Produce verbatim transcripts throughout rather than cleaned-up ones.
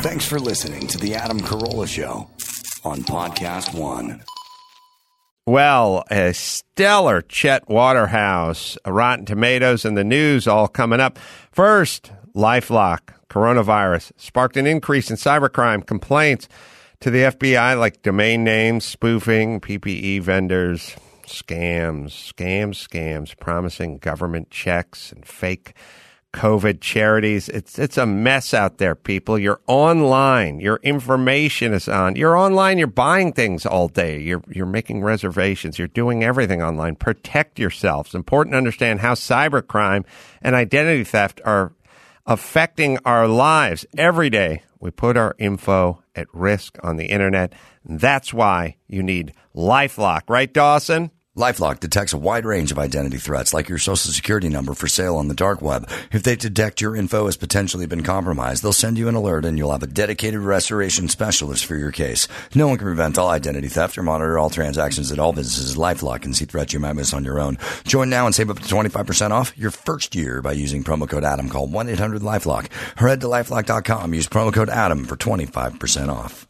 Thanks for listening to the Adam Carolla Show on Podcast One. Well, a stellar Chet Waterhouse, Rotten Tomatoes, and the news all coming up. First, LifeLock, coronavirus, sparked an increase in cybercrime complaints to the F B I, like domain names, spoofing, P P E vendors, scams, scams, scams, promising government checks and fake COVID charities. It's it's a mess out there, people. You're online. Your information is on. You're online. You're buying things all day. You're you're making reservations. You're doing everything online. Protect yourself. It's important to understand how cybercrime and identity theft are affecting our lives. Every day, we put our info at risk on the internet. That's why you need LifeLock. Right, Dawson? LifeLock detects a wide range of identity threats, like your social security number for sale on the dark web. If they detect your info has potentially been compromised, they'll send you an alert and you'll have a dedicated restoration specialist for your case. No one can prevent all identity theft or monitor all transactions at all businesses. LifeLock can see threats you might miss on your own. Join now and save up to twenty-five percent off your first year by using promo code Adam. Call one eight hundred LifeLock or head to lifelock dot com. Use promo code Adam for twenty-five percent off.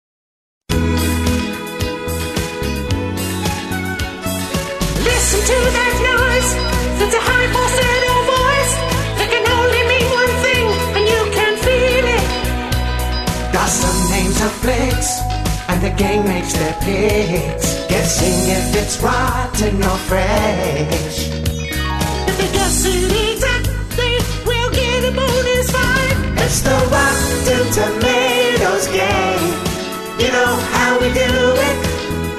Listen to that noise. It's a high falsetto voice that can only mean one thing, and you can feel it. Got some names of flicks, and the gang makes their picks, guessing if it's rotten or fresh. If they guess it exactly, we'll get a bonus five. It's the Rotten Tomatoes game. You know how we do it.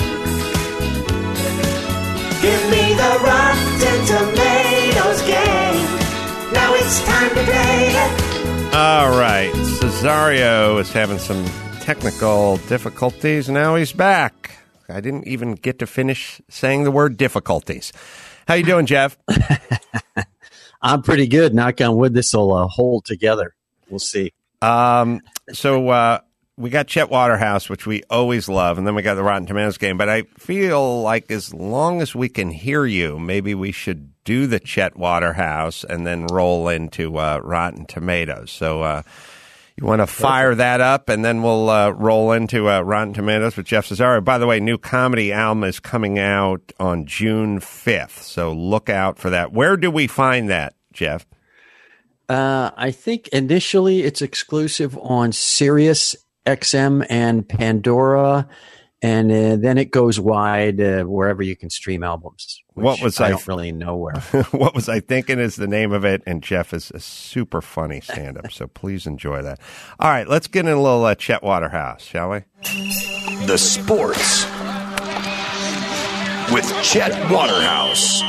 Give me the Rotten Tomatoes game. Now it's time to play it. All right. Cesario is having some technical difficulties. Now he's back. I didn't even get to finish saying the word difficulties. How you doing, Jeff? I'm pretty good. Knock on wood, this will uh, hold together. We'll see. Um, so uh, we got Chet Waterhouse, which we always love, and then we got the Rotten Tomatoes game. But I feel like as long as we can hear you, maybe we should do the Chet Waterhouse and then roll into uh, Rotten Tomatoes. So uh, you want to fire that up, and then we'll uh, roll into uh, Rotten Tomatoes with Jeff Cesario. By the way, new comedy album is coming out on June fifth, so look out for that. Where do we find that, Jeff? Uh, I think initially it's exclusive on Sirius X M and Pandora, and uh, then it goes wide uh, wherever you can stream albums. What was I, I don't really know where. What Was I Thinking is the name of it, and Jeff is a super funny stand-up, so please enjoy that. All right, let's get in a little uh, Chet Waterhouse, shall we? The Sports with Chet Waterhouse.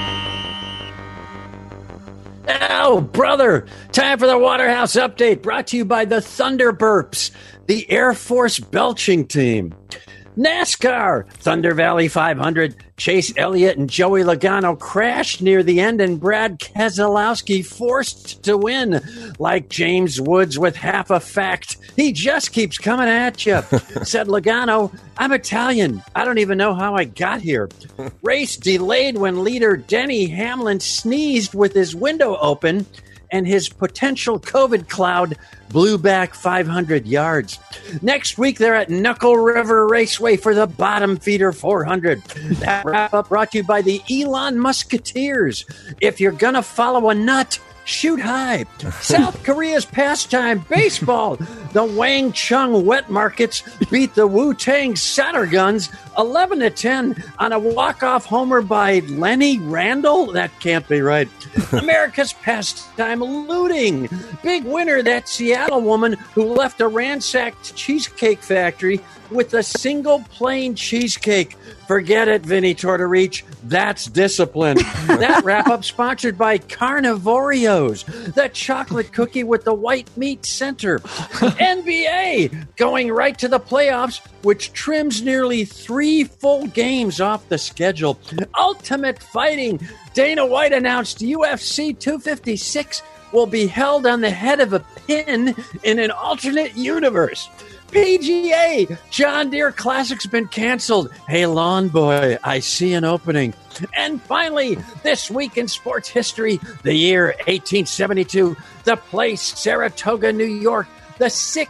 Oh, brother! Time for the Waterhouse Update, brought to you by the Thunderburps, the Air Force belching team. NASCAR, Thunder Valley five hundred, Chase Elliott and Joey Logano crashed near the end, and Brad Keselowski forced to win. Like James Woods with half a fact, he just keeps coming at you. Said Logano, I'm Italian. I don't even know how I got here. Race delayed when leader Denny Hamlin sneezed with his window open, and his potential COVID cloud blew back five hundred yards. Next week, they're at Knuckle River Raceway for the Bottom Feeder four hundred. That wrap-up brought to you by the Elon Musketeers. If you're going to follow a nut, shoot high. South Korea's pastime, baseball. The Wang Chung Wet Markets beat the Wu-Tang Satterguns eleven to ten on a walk-off homer by Lenny Randall. That can't be right. America's pastime, looting. Big winner, that Seattle woman who left a ransacked cheesecake factory with a single plain cheesecake. Forget it, Vinny Tortorich. That's discipline. That wrap-up sponsored by Carnivorios, the chocolate cookie with the white meat center. N B A going right to the playoffs, which trims nearly three full games off the schedule. Ultimate Fighting. Dana White announced U F C two fifty-six will be held on the head of a pin in an alternate universe. P G A, John Deere Classic's been canceled. Hey, lawn boy, I see an opening. And finally, this week in sports history, the year eighteen seventy-two, the place Saratoga, New York, the sixth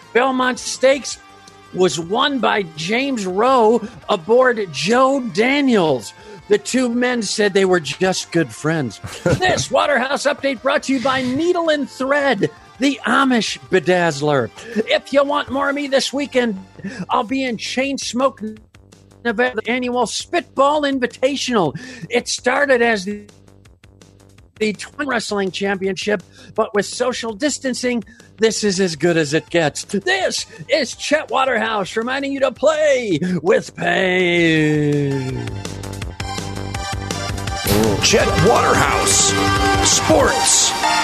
Belmont Stakes was won by James Rowe aboard Joe Daniels. The two men said they were just good friends. This Waterhouse Update brought to you by Needle and Thread, the Amish bedazzler. If you want more of me this weekend, I'll be in Chain Smoke, Nevada, the annual Spitball Invitational. It started as the the Twin Wrestling Championship, but with social distancing, this is as good as it gets. This is Chet Waterhouse reminding you to play with pain. Chet Waterhouse, sports.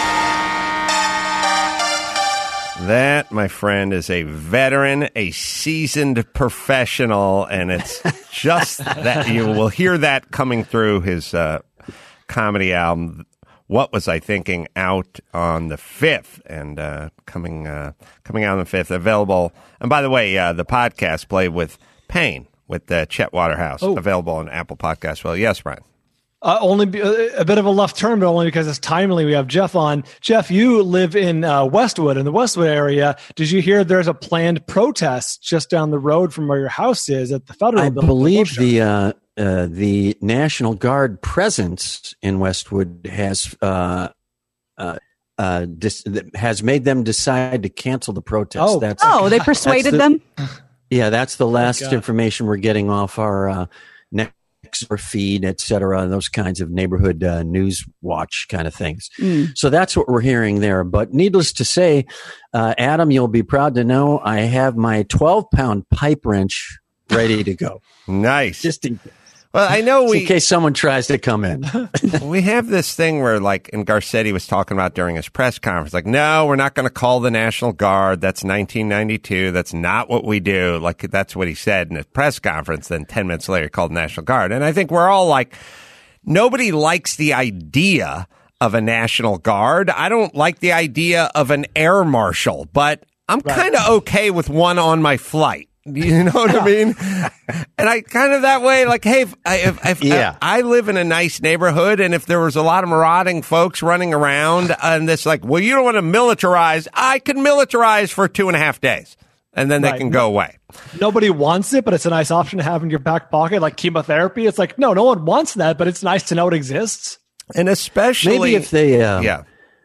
That, my friend, is a veteran, a seasoned professional, and it's just that you will hear that coming through his uh, comedy album. What Was I Thinking? Out on the fifth, and uh, coming uh, coming out on the fifth, available. And by the way, uh, the podcast, Play with Pain, with uh, Chet Waterhouse, oh. available on Apple Podcasts. Well, yes, Brian. Uh, only be, uh, a bit of a left turn, but only because it's timely. We have Jeff on. Jeff, you live in uh, Westwood, in the Westwood area. Did you hear there's a planned protest just down the road from where your house is at the federal? I believe the uh, uh, the National Guard presence in Westwood has uh, uh, uh, dis- has made them decide to cancel the protest. Oh, that's, oh they persuaded the, them? Yeah, that's the last God. information we're getting off our uh, next or feed, et cetera, those kinds of neighborhood uh, news watch kind of things. Mm. So that's what we're hearing there. But needless to say, uh, Adam, you'll be proud to know I have my twelve pound pipe wrench ready to go. Nice. Just in, well, I know we, in case someone tries to come in. We have this thing where, like, and Garcetti was talking about during his press conference, like, no, we're not going to call the National Guard. That's nineteen ninety-two. That's not what we do. Like, that's what he said in his press conference. Then ten minutes later, he called the National Guard. And I think we're all like, nobody likes the idea of a National Guard. I don't like the idea of an air marshal, but I'm right. kind of okay with one on my flight. You know what I mean? And I kind of that way, like, hey, if, if, if yeah. I, I live in a nice neighborhood, and if there was a lot of marauding folks running around, and this like, well, you don't want to militarize, I can militarize for two and a half days, and then they right. can go away. Nobody wants it, but it's a nice option to have in your back pocket, like chemotherapy. It's like, no, no one wants that, but it's nice to know it exists. And especially maybe if they, uh, yeah,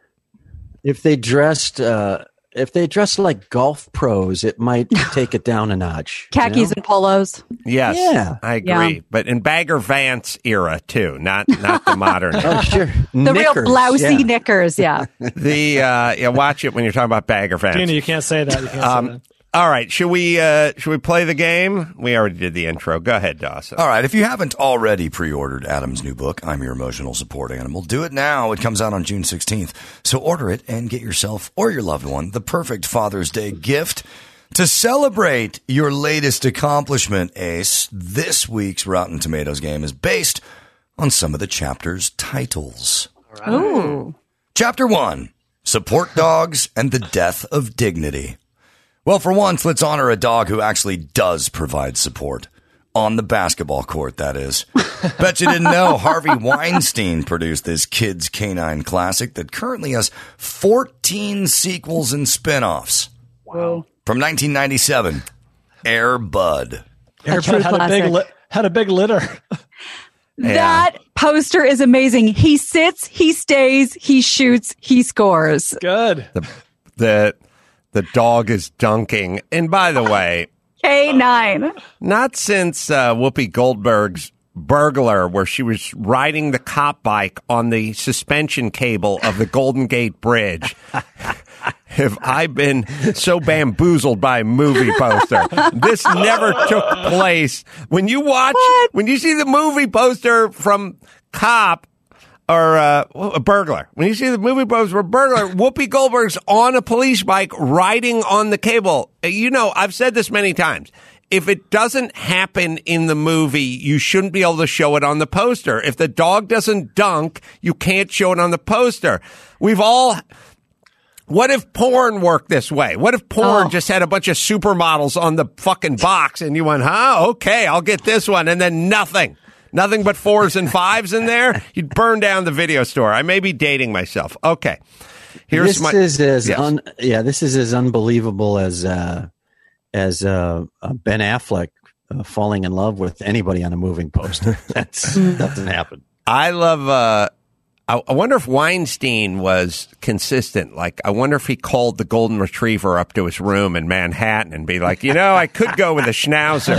if they dressed. Uh, If they dress like golf pros, it might take it down a notch. Khakis you know? and polos. Yes, yeah. I agree. Yeah. But in Bagger Vance era, too, not not the modern. Oh, sure. The knickers, real blousy yeah. knickers, yeah. the uh, yeah, watch it when you're talking about Bagger Vance. Gina, you can't say that. You can't um, say that. All right, should we uh, should we play the game? We already did the intro. Go ahead, Dawson. All right, if you haven't already pre-ordered Adam's new book, I'm Your Emotional Support Animal, do it now. It comes out on June sixteenth. So order it and get yourself or your loved one the perfect Father's Day gift to celebrate your latest accomplishment, Ace. This week's Rotten Tomatoes game is based on some of the chapter's titles. Right. Ooh. Chapter one, Support Dogs and the Death of Dignity. Well, for once, let's honor a dog who actually does provide support. On the basketball court, that is. Bet you didn't know Harvey Weinstein produced this kids' canine classic that currently has fourteen sequels and spin-offs. Wow. From nineteen ninety-seven, Air Bud. Air Bud had a, big li- had a big litter. That yeah. poster is amazing. He sits, he stays, he shoots, he scores. Good. The, the, the dog is dunking. And by the way, K nine. Not since uh, Whoopi Goldberg's Burglar, where she was riding the cop bike on the suspension cable of the Golden Gate Bridge, have I been so bamboozled by a movie poster. This never took place. When you watch, what? when you see the movie poster from Cop, or uh, a Burglar. When you see the movie poster for Burglar, Whoopi Goldberg's on a police bike riding on the cable. You know, I've said this many times. If it doesn't happen in the movie, you shouldn't be able to show it on the poster. If the dog doesn't dunk, you can't show it on the poster. We've all... What if porn worked this way? What if porn oh. just had a bunch of supermodels on the fucking box and you went, huh, okay, I'll get this one, and then nothing. Nothing but fours and fives in there? You'd burn down the video store. I may be dating myself. Okay. Here's this my, is as yes. un, yeah, this is as unbelievable as uh, as uh, uh, Ben Affleck uh, falling in love with anybody on a moving poster. That doesn't happen. I love. Uh, I, I wonder if Weinstein was consistent. Like, I wonder if he called the golden retriever up to his room in Manhattan and be like, you know, I could go with a schnauzer.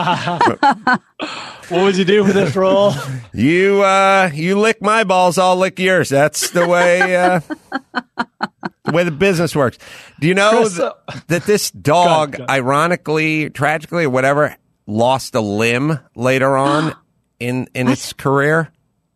What would you do for this role? You, uh, you lick my balls, I'll lick yours. That's the way. Uh, the way the business works. Do you know Chris, uh, th- that this dog, go ahead, go ahead. ironically, tragically, or whatever, lost a limb later on in in its career?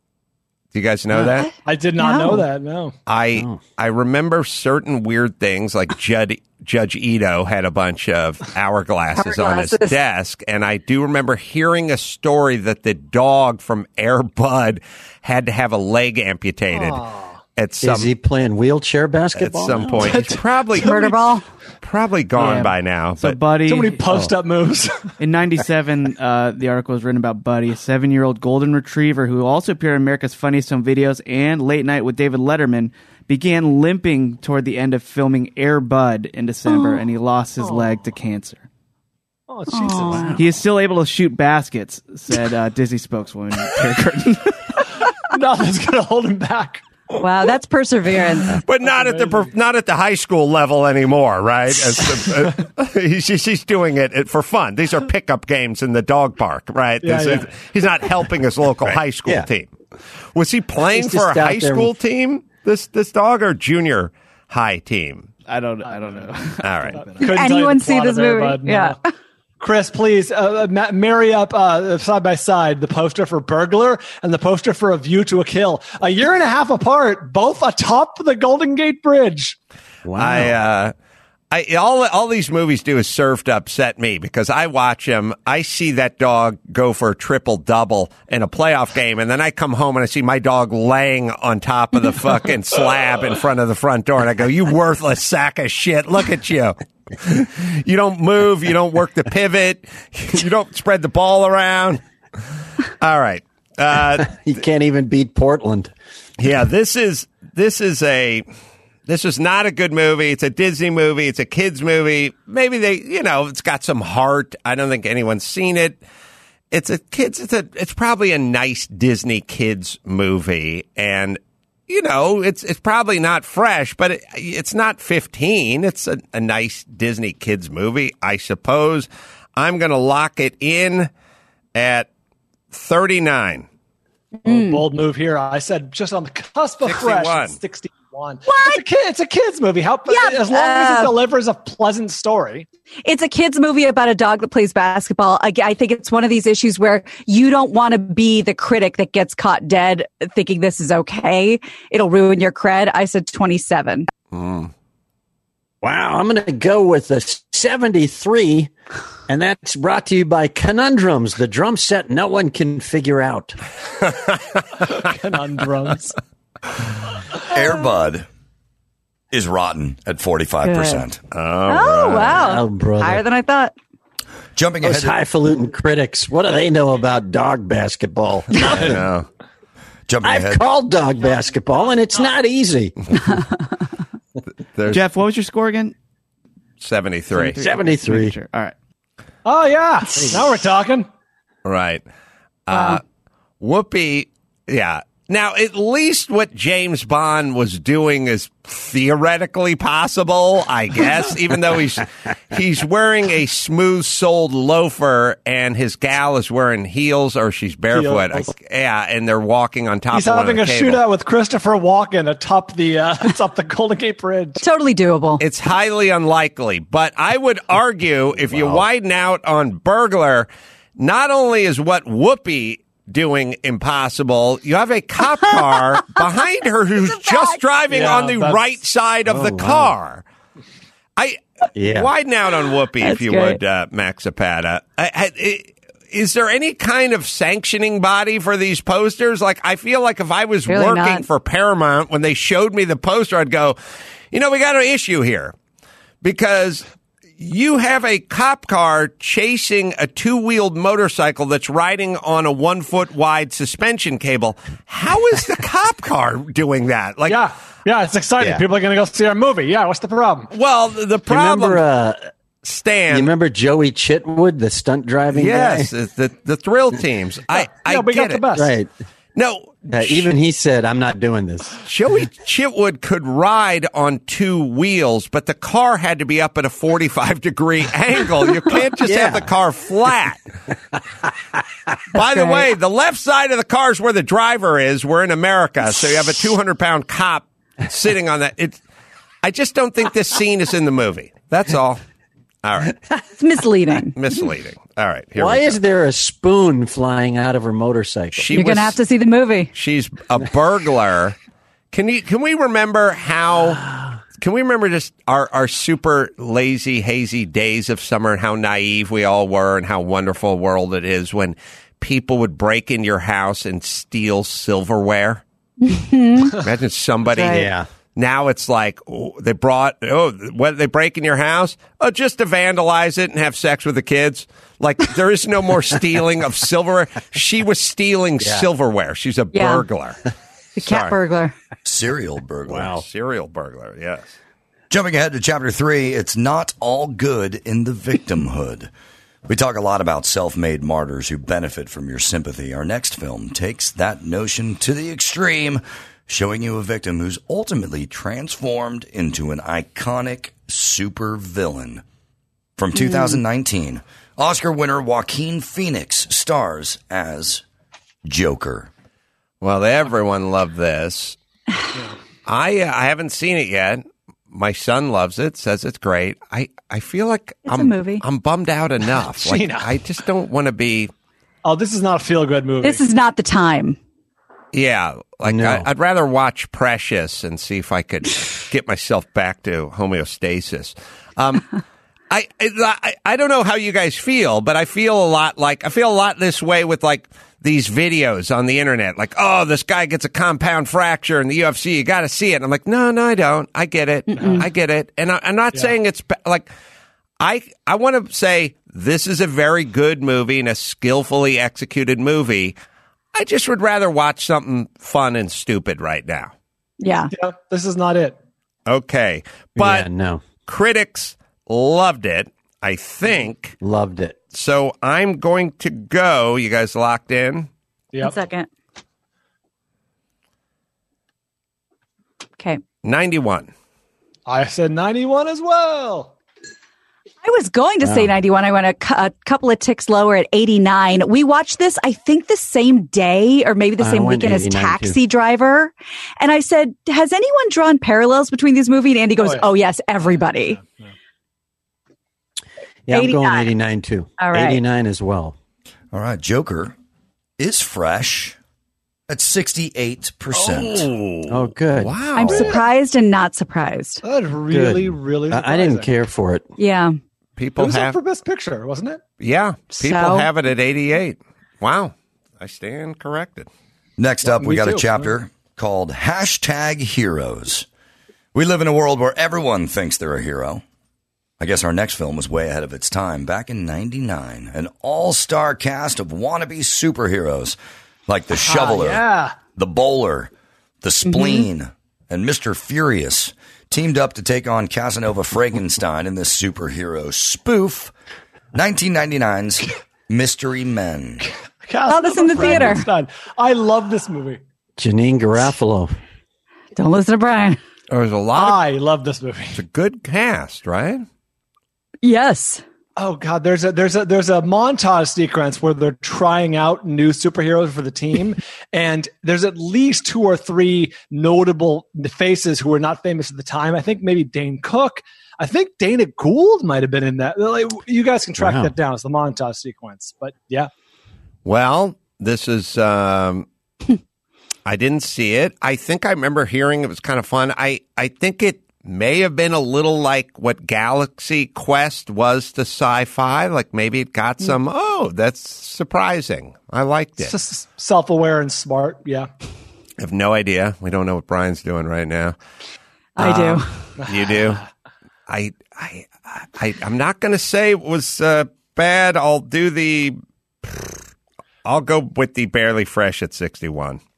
Do you guys know that? I did not No. know that. No. I Oh. I remember certain weird things, like Judge Judge Ito had a bunch of hourglasses on his Hourglasses. desk, and I do remember hearing a story that the dog from Air Bud had to have a leg amputated at some Is he playing wheelchair at basketball? some now? point. He's probably Murder ball. probably gone Yeah. by now. So But Buddy, So many post up moves. in ninety-seven, uh, the article was written about Buddy, a seven-year-old golden retriever who also appeared in America's Funniest Home Videos and Late Night with David Letterman, began limping toward the end of filming Air Bud in December, and he lost his leg to cancer. Oh, Jesus. He is still able to shoot baskets, said uh, Disney spokeswoman Terry Curtin. Nothing's going to hold him back. Wow, that's perseverance. But not at the per- not at the high school level anymore, right? As the, uh, he's just- he's doing it for fun. These are pickup games in the dog park, right? Yeah, This is- yeah. he's not helping his local high school Yeah. team. Was he playing He's for a just out high there school with- team? This this dog or junior high team? I don't, I don't know. All right. Couldn't tell you Anyone the see plot this of Air movie? Bud, no. Yeah. Chris, please uh, ma- marry up uh, side by side the poster for Burglar and the poster for A View to a Kill. A year and a half apart, both atop the Golden Gate Bridge. Wow. I, uh, I, all, all these movies do is serve to upset me because I watch them. I see that dog go for a triple double in a playoff game, and then I come home and I see my dog laying on top of the fucking slab in front of the front door, and I go, "You worthless sack of shit! Look at you! You don't move, you don't work the pivot, you don't spread the ball around." All right, uh, He can't even beat Portland. yeah, this is this is a. This is not a good movie. It's a Disney movie. It's a kids movie. Maybe they, you know, it's got some heart. I don't think anyone's seen it. It's a kids. It's a. It's probably a nice Disney kids movie, and you know, it's it's probably not fresh, but it, it's not fifteen. It's a, a nice Disney kids movie, I suppose. I'm going to lock it in at thirty-nine. Oh, bold move here. I said just on the cusp of fresh. sixty-one. It's sixty-one. What? It's a, kid, it's a kid's movie. How, Yeah, as long as uh, it delivers a pleasant story. It's a kid's movie about a dog that plays basketball. I, I think it's one of these issues where you don't want to be the critic that gets caught dead thinking this is okay. It'll ruin your cred. I said twenty-seven. Wow, I'm going to go with a seventy-three, and that's brought to you by Conundrums, the drum set no one can figure out. Conundrums. Air Bud is rotten at forty-five percent. Oh, wow. Oh, brother. Higher than I thought. Jumping Those ahead. highfalutin critics, what do they know about dog basketball? I know. Jumping I've ahead. called dog basketball, and it's not easy. There's Jeff, what was your score again? seventy-three. seventy-three. Sure. All right. Oh, yeah. Now we're talking. Right. Uh, Whoopi, yeah. Now, at least what James Bond was doing is theoretically possible, I guess, even though he's he's wearing a smooth-soled loafer and his gal is wearing heels or she's barefoot. I, Heels. yeah, and they're walking on top He's of one having of a the cable. shootout with Christopher Walken atop the uh, atop the Golden Gate Bridge. Totally doable. It's highly unlikely, but I would argue if you widen out on Burglar, not only is what Whoopi doing impossible, you have a cop car behind her who's just driving Yeah, on the that's- right side of the wow. car. I Yeah. widen out on Whoopi if That's you great. would, uh, Max Zapata. I, I, I- is there any kind of sanctioning body for these posters? Like, I feel like if I was Really working not. for Paramount, when they showed me the poster, I'd go, you know, we got an issue here because you have a cop car chasing a two-wheeled motorcycle that's riding on a one-foot wide suspension cable. How is the cop car doing that? Like, Yeah. Yeah, it's exciting. Yeah. People are going to go see our movie. Yeah, what's the problem? Well, the problem, Remember, uh, Stan. you remember Joey Chitwood, the stunt driving yes, guy? it's the the thrill teams. I I Yeah, we get got the it. best. Right. No, Uh, even he said, I'm not doing this. Joey Chitwood could ride on two wheels, but the car had to be up at a forty-five degree angle. You can't just Yeah. have the car flat. By the way, the left side of the car is where the driver is. We're in America, so you have a two hundred pound cop sitting on that. It, I just don't think this scene is in the movie. That's all. All right. It's misleading. Misleading. All right. Here Why we go. is there a spoon flying out of her motorcycle? She You're was- going to have to see the movie. She's a burglar. Can you? Can we remember how? Can we remember just our, our super lazy, hazy days of summer and how naive we all were and how wonderful a world it is when people would break in your house and steal silverware? Imagine somebody. Right. Yeah. Now it's like oh, they brought oh what they break in your house oh just to vandalize it and have sex with the kids. Like there is no more stealing of silverware. She was stealing silverware. She's a Yeah. burglar. The cat Sorry. burglar. Serial burglar. Wow, serial burglar. Yes. Jumping ahead to chapter three, it's not all good in the victimhood. We talk a lot about self-made martyrs who benefit from your sympathy. Our next film takes that notion to the extreme, showing you a victim who's ultimately transformed into an iconic super villain. From two thousand nineteen, Oscar winner Joaquin Phoenix stars as Joker. Well, everyone loved this. I uh, I haven't seen it yet. My son loves it, says it's great. I, I feel like It's a I'm movie. I'm bummed out enough. Like Gina. I just don't want to be. Oh, this is not a feel good movie. This is not the time. Yeah, like No. I, I'd rather watch Precious and see if I could get myself back to homeostasis. Um, I, I I don't know how you guys feel, but I feel a lot like I feel a lot this way with like these videos on the internet. Like, oh, this guy gets a compound fracture in the U F C. You got to see it. And I'm like, no, no, I don't. I get it. I get it. And I, I'm not saying it's ba- like I I want to say this is a very good movie and a skillfully executed movie. I just would rather watch something fun and stupid right now. Yeah. Yeah, this is not it. Okay. But yeah, no. critics loved it, I think. Loved it. So I'm going to go. You guys locked in? One Yep. second. Okay. ninety-one. I said ninety-one as well. I was going to say ninety-one. I went a, cu- a couple of ticks lower at eighty-nine. We watched this, I think, the same day or maybe the I same went weekend as eighty-nine Taxi Driver. And I said, has anyone drawn parallels between these movies? And Andy goes, Oh, yeah. oh, yes, everybody. Yeah, I'm going eighty-nine. eighty-nine too. All right. eighty-nine as well. All right, Joker is fresh at sixty-eight percent. Oh, good. Wow. I'm surprised and not surprised. That's really, Good. really I, I didn't surprising. care for it. Yeah. It People was up have, for Best Picture, wasn't it? yeah, people So? have it at eighty-eight. Wow. I stand corrected. Next up, we me got a too. chapter called Hashtag Heroes. We live in a world where everyone thinks they're a hero. I guess our next film was way ahead of its time. Back in ninety-nine, an all-star cast of wannabe superheroes like the Shoveler, Yeah. the Bowler, the Spleen, and Mister Furious teamed up to take on Casanova Frankenstein in this superhero spoof, nineteen ninety-nine's Mystery Men. Saw this in the theater. Frankenstein. I love this movie. Janine Garofalo. Don't listen to Brian. There's a lot of I love this movie. it's a good cast, right? Yes. Oh God, there's a there's a there's a montage sequence where they're trying out new superheroes for the team, and there's at least two or three notable faces who were not famous at the time. I think maybe Dane Cook. I think Dana Gould might have been in that. Like, you guys can track Wow. that down. It's the montage sequence, but yeah, Well, this is um I didn't see it. I think I remember hearing it was kind of fun. I, I think it may have been a little like what Galaxy Quest was to sci-fi. Like maybe it got some, oh, that's surprising. I liked it's it. just self-aware and smart. Yeah, I have no idea. We don't know what Brian's doing right now. I do. Um, You do? I, I, I, I'm not going to say it was uh, bad. I'll do the, I'll go with the barely fresh at sixty-one.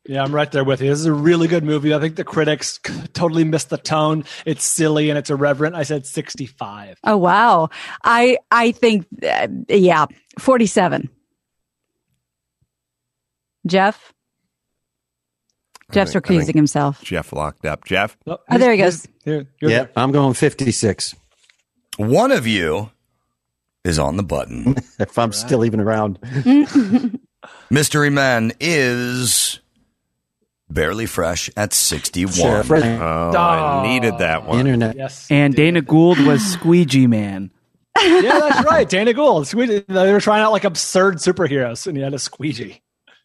Yeah, I'm right there with you. This is a really good movie. I think the critics totally missed the tone. It's silly and it's irreverent. I said sixty-five. Oh, wow. I I think, uh, yeah, forty-seven. Jeff? Jeff's think- I recusing think- himself. Jeff locked up. Jeff? Oh, Oh, there he goes. Here, you're Yeah, there. I'm going fifty-six. One of you is on the button. If I'm still even around. Mystery Man is barely fresh at sixty-one. Sure. Oh, I needed that one. Internet. Yes. And Dana Gould was Squeegee Man. Yeah, that's right. Dana Gould. Squeegee. They were trying out like absurd superheroes, and he had a squeegee.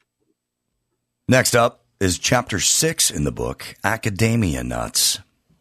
Next up is chapter six in the book, Academia Nuts.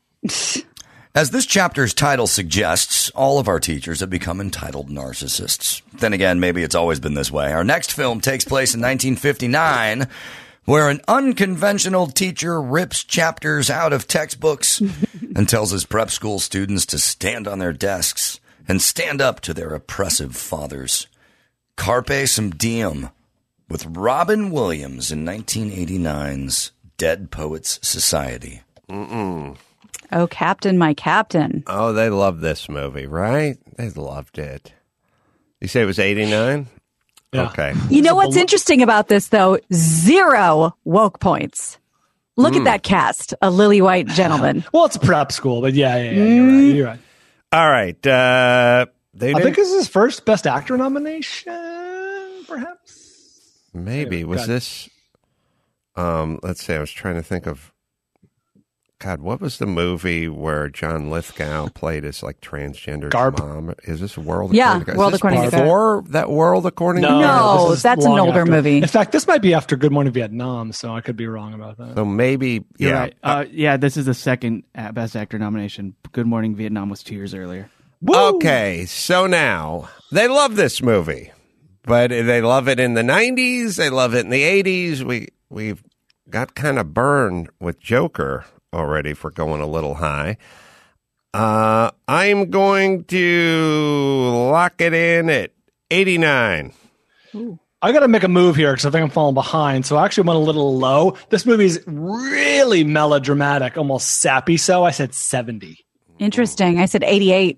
As this chapter's title suggests, all of our teachers have become entitled narcissists. Then again, maybe it's always been this way. Our next film takes place in nineteen fifty-nine, where an unconventional teacher rips chapters out of textbooks and tells his prep school students to stand on their desks and stand up to their oppressive fathers. Carpe Some Diem, with Robin Williams in nineteen eighty-nine's Dead Poets Society. Mm-mm. Oh, Captain, my Captain. Oh, they loved this movie, right? They loved it. You say it was eighty-nine? Yeah. Okay. You know what's interesting about this, though? Zero woke points. Look at that cast, a lily white gentleman. Well, it's a prep school, but yeah, yeah, yeah you're right. You're right. All right. Uh, they I didn't, think this is his first Best Actor nomination, perhaps. maybe. Was God. this... Um, let's see. I was trying to think of... God, what was the movie where John Lithgow played his like transgender Garb. mom? Is this World Yeah, According to God? World Is this According to God. before that World According to No. God? this is that's an long older after. movie. In fact, this might be after Good Morning Vietnam, so I could be wrong about that. So maybe, You're yeah. right. Uh, yeah, this is the second uh, Best Actor nomination. Good Morning Vietnam was two years earlier. Okay, so now they love this movie, but they love it in the nineties. They love it in the eighties. We we've got kind of burned with Joker already for going a little high. Uh, I'm going to lock it in at eighty-nine. I got to make a move here because I think I'm falling behind. So I actually went a little low. This movie's really melodramatic, almost sappy. So I said seventy. Interesting. I said eighty-eight.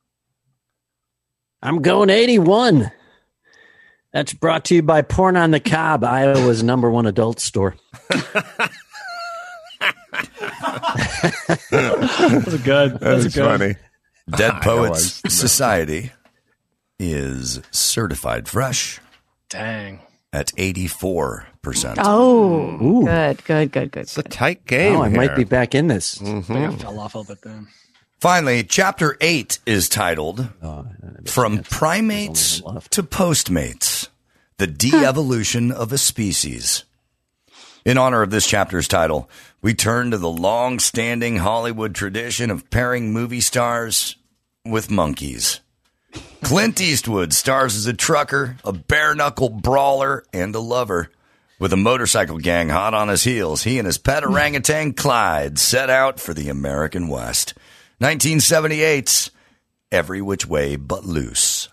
I'm going eighty-one. That's brought to you by Porn on the Cob, Iowa's number one adult store. That's good. That's That's good. funny. Dead I Poets know, I- Society is certified fresh Dang. at eighty-four percent. Oh, Ooh. good, good, good, good. It's a tight game. Oh, I might here. be back in this. I think I fell off a little bit then. Finally, chapter eight is titled Oh, From Primates to Postmates, the De-Evolution of a Species. In honor of this chapter's title, we turn to the long-standing Hollywood tradition of pairing movie stars with monkeys. Clint Eastwood stars as a trucker, a bare-knuckle brawler, and a lover. With a motorcycle gang hot on his heels, he and his pet orangutan Clyde set out for the American West. nineteen seventy-eight's Every Which Way But Loose.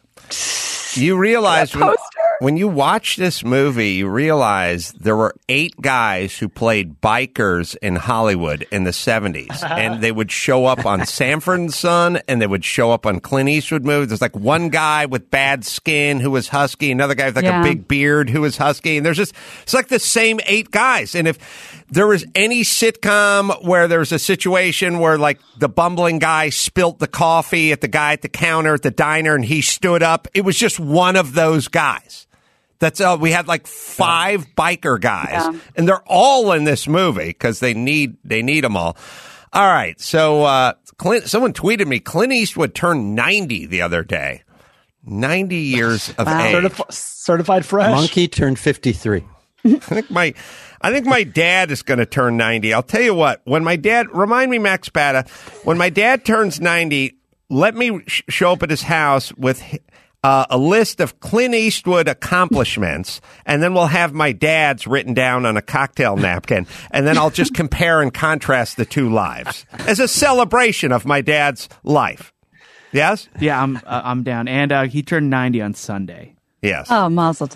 You realize when, poster. when you watch this movie, you realize there were eight guys who played bikers in Hollywood in the seventies. And they would show up on Sanford and Son, and they would show up on Clint Eastwood movies. There's like one guy with bad skin who was husky, another guy with like Yeah. a big beard who was husky. And there's just, it's like the same eight guys. And if there was any sitcom where there's a situation where like the bumbling guy spilt the coffee at the guy at the counter at the diner and he stood up, it was just one of those guys. That's uh, we had like five biker guys, Yeah. and they're all in this movie because they need they need them all. All right, so uh, Clint, someone tweeted me Clint Eastwood turned ninety the other day. Ninety years of Wow. age. Certifi- certified fresh. Monkey turned fifty-three. I think my I think my dad is going to turn ninety. I'll tell you what. When my dad remind me, Max Bada, when my dad turns ninety, let me sh- show up at his house with uh, a list of Clint Eastwood accomplishments, and then we'll have my dad's written down on a cocktail napkin, and then I'll just compare and contrast the two lives as a celebration of my dad's life. Yes? Yeah, I'm uh, I'm down. And uh, he turned ninety on Sunday. Yes. Oh, Mazel tov.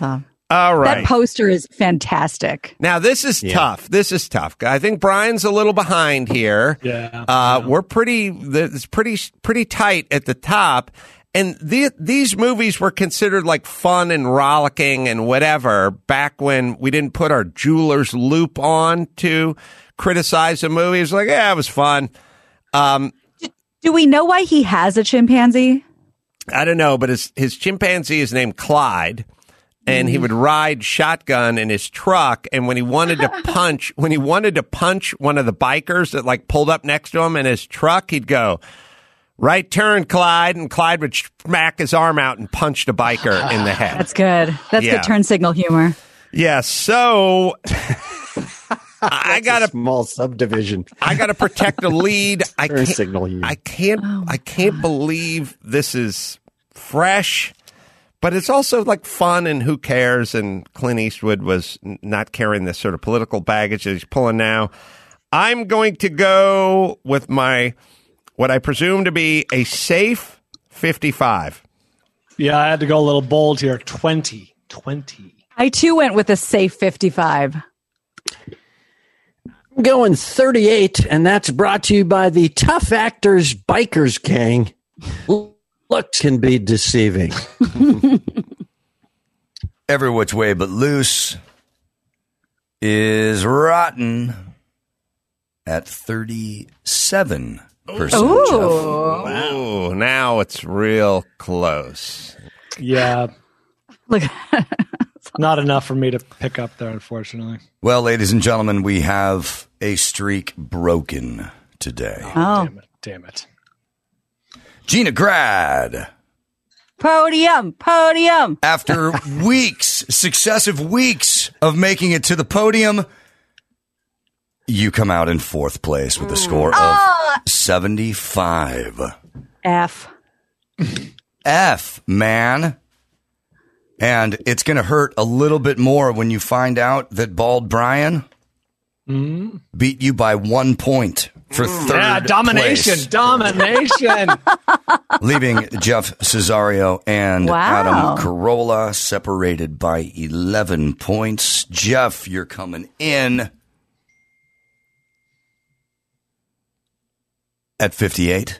All right. That poster is fantastic. Now, this is Yeah. tough. This is tough. I think Brian's a little behind here. Yeah. Uh, we're pretty, it's pretty, pretty tight at the top. And the, these movies were considered like fun and rollicking and whatever back when we didn't put our jeweler's loop on to criticize a movie. It was like, yeah, it was fun. Um, Do we know why he has a chimpanzee? I don't know, but his, his chimpanzee is named Clyde. And he would ride shotgun in his truck. And when he wanted to punch, when he wanted to punch one of the bikers that like pulled up next to him in his truck, he'd go, right turn, Clyde. And Clyde would smack his arm out and punch the biker in the head. That's good. That's Yeah. good turn signal humor. Yeah. So I got a to, small subdivision. I got to protect the lead. I Turn can't, signal humor. I can't, I can't believe this is fresh. But it's also like fun and who cares? And Clint Eastwood was n- not carrying this sort of political baggage that he's pulling now. I'm going to go with my, what I presume to be a safe fifty-five. Yeah, I had to go a little bold here. twenty. twenty. I too went with a safe fifty-five. I'm going thirty-eight, and that's brought to you by the Tough Actors Bikers Gang. Looks can be deceiving. Every which way but loose is rotten at thirty-seven percent. Ooh. Ooh, now it's real close. Yeah, Look, not enough for me to pick up there, unfortunately. Well, ladies and gentlemen, we have a streak broken today. oh, Damn it. Damn it. Gina Grad, podium, podium. after weeks, successive weeks of making it to the podium, you come out in fourth place with a score of seventy-five. F. F, man. And it's going to hurt a little bit more when you find out that Bald Brian beat you by one point for third Yeah, domination. place, Domination. leaving Jeff Cesario and Wow. Adam Carolla separated by eleven points. Jeff, you're coming in at fifty-eight,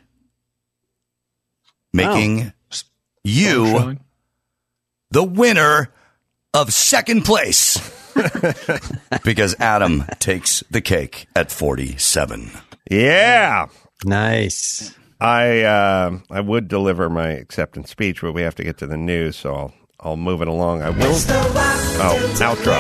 making you Showing. the winner of second place because Adam takes the cake at forty-seven. Yeah. Nice. I uh, I would deliver my acceptance speech, but we have to get to the news, so I'll I'll move it along. I will. Oh, outro.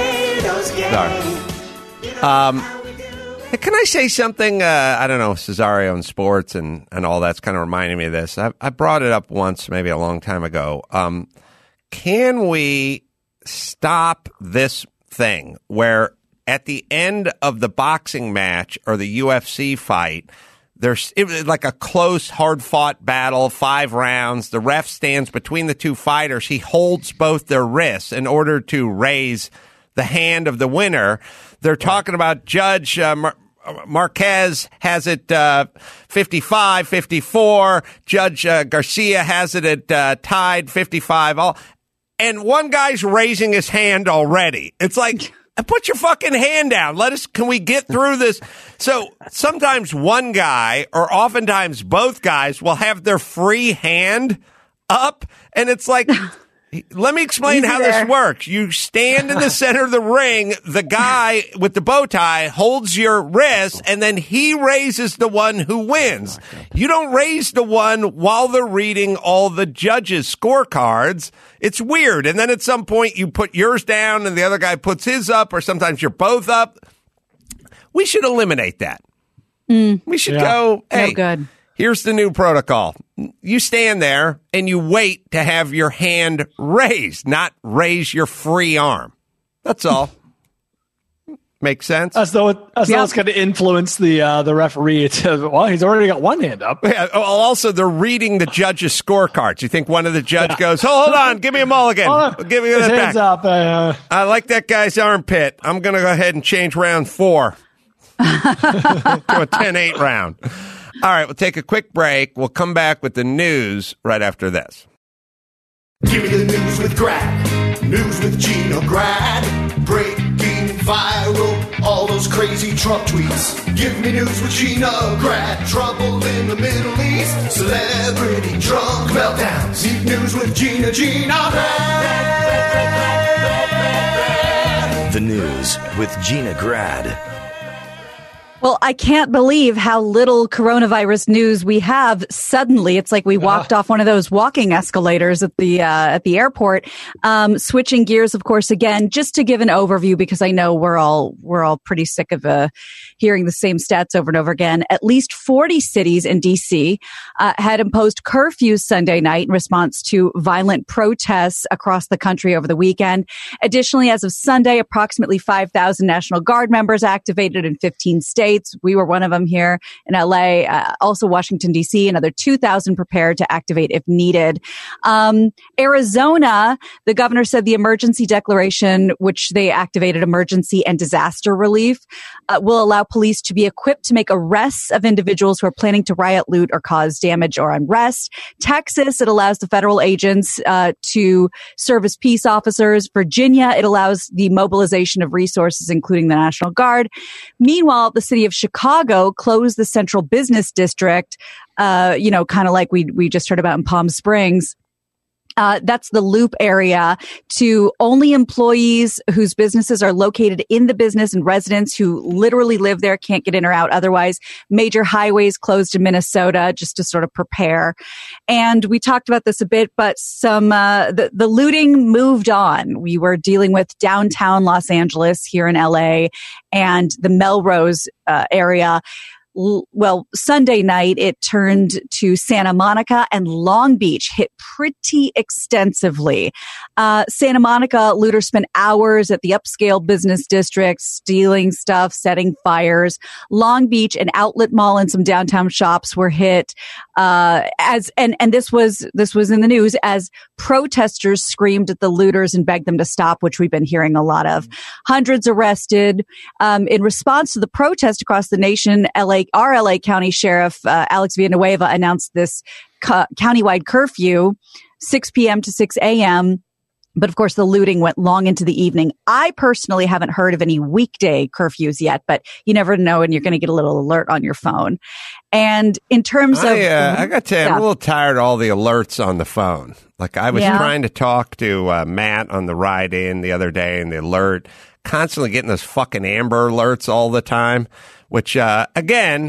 Sorry. Um, hey, can I say something? Uh, I don't know, Cesario and sports and, and all that's kind of reminding me of this. I, I brought it up once, maybe a long time ago. Um, can we stop this thing where at the end of the boxing match or the U F C fight, there's it was like a close, hard-fought battle, five rounds. The ref stands between the two fighters. He holds both their wrists in order to raise the hand of the winner. They're talking about Judge uh, Mar- Marquez has it uh, fifty-five fifty-four. Judge uh, Garcia has it at uh, tied fifty-five. All, and one guy's raising his hand already. It's like, put your fucking hand down. Let us, can we get through this? So sometimes one guy or oftentimes both guys will have their free hand up, and it's like, let me explain Easy how there. this works. You stand in the center of the ring. The guy with the bow tie holds your wrist, and then he raises the one who wins. You don't raise the one while they're reading all the judges' scorecards. It's weird. And then at some point, you put yours down, and the other guy puts his up, or sometimes you're both up. We should eliminate that. We should Yeah. go, hey, No good. here's the new protocol. You stand there and you wait to have your hand raised, not raise your free arm. That's all. Makes sense? As though it, as Yeah. though it's going to influence the uh, the referee to, well, he's already got one hand up. Yeah, well, also, they're reading the judges' scorecards. You think one of the judge goes, oh, hold on, give me a mulligan. Hold on. Give me His that hands back. up. Uh, I like that guy's armpit. I'm going to go ahead and change round four to a ten eight round. All right, we'll take a quick break. We'll come back with the news right after this. Give me the news with Greg. News with Gina Grad. Breaking viral, all those crazy Trump tweets. Give me news with Gina Grad. Trouble in the Middle East. Celebrity drunk meltdowns. Deep news with Gina, Gina Grad. The news with Gina Grad. Well, I can't believe how little coronavirus news we have. Suddenly, it's like we walked off one of those walking escalators at the uh, at the airport. Um, switching gears, of course, again, just to give an overview, because I know we're all we're all pretty sick of uh, hearing the same stats over and over again. At least forty cities in D C uh, had imposed curfews Sunday night in response to violent protests across the country over the weekend. Additionally, as of Sunday, approximately five thousand National Guard members activated in fifteen states. We were one of them here in L A, uh, also Washington, D C, another two thousand prepared to activate if needed. Um, Arizona, the governor said the emergency declaration, which they activated emergency and disaster relief, uh, will allow police to be equipped to make arrests of individuals who are planning to riot, loot, or cause damage or unrest. Texas, it allows the federal agents uh, to serve as peace officers. Virginia, it allows the mobilization of resources, including the National Guard. Meanwhile, the city of Chicago closed the Central Business District, uh, you know, kind of like we we just heard about in Palm Springs. Uh, that's the Loop area, to only employees whose businesses are located in the business and residents who literally live there can't get in or out. Otherwise, major highways closed in Minnesota just to sort of prepare. And we talked about this a bit, but some, uh, the, the looting moved on. We were dealing with downtown Los Angeles here in L A and the Melrose, uh, area. Well, Sunday night, it turned to Santa Monica, and Long Beach hit pretty extensively. Uh, Santa Monica, looters spent hours at the upscale business district, stealing stuff, setting fires. Long Beach, an outlet mall and some downtown shops were hit. Uh, as, and, and this was, this was in the news as protesters screamed at the looters and begged them to stop, which we've been hearing a lot of. Hundreds arrested. Um, in response to the protest across the nation, L A Our L A County Sheriff, uh, Alex Villanueva, announced this cu- countywide curfew, six p.m. to six a.m. But of course, the looting went long into the evening. I personally haven't heard of any weekday curfews yet, but you never know, and you're going to get a little alert on your phone. And in terms I, of, uh, I got to say, yeah. I'm a little tired of all the alerts on the phone. Like I was Yeah. trying to talk to uh, Matt on the ride in the other day, and the alert, constantly getting those fucking Amber alerts all the time. Which, uh, again,